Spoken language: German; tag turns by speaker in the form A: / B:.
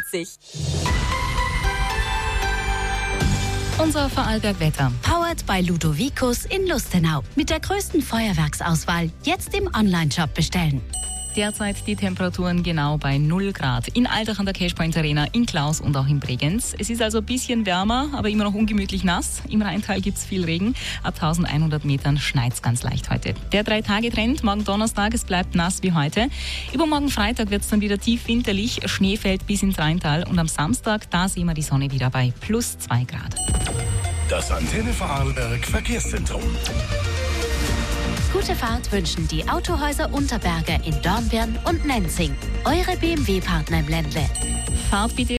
A: sich.
B: Unser Vorarlberg-Wetter.
C: Powered by Ludovicus in Lustenau. Mit der größten Feuerwerksauswahl. Jetzt im Onlineshop bestellen.
B: Derzeit die Temperaturen genau bei 0 Grad. In Altach an der Cashpoint Arena, in Klaus und auch in Bregenz. Es ist also ein bisschen wärmer, aber immer noch ungemütlich nass. Im Rheintal gibt es viel Regen. Ab 1100 Metern schneit es ganz leicht heute. Der 3-Tage-Trend, morgen Donnerstag, es bleibt nass wie heute. Übermorgen Freitag wird es dann wieder tief winterlich. Schnee fällt bis ins Rheintal. Und am Samstag, da sehen wir die Sonne wieder bei plus 2 Grad.
D: Das Antenne Vorarlberg Verkehrszentrum.
C: Gute Fahrt wünschen die Autohäuser Unterberger in Dornbirn und Nenzing. Eure BMW-Partner im Ländle.
B: Fahrt bitte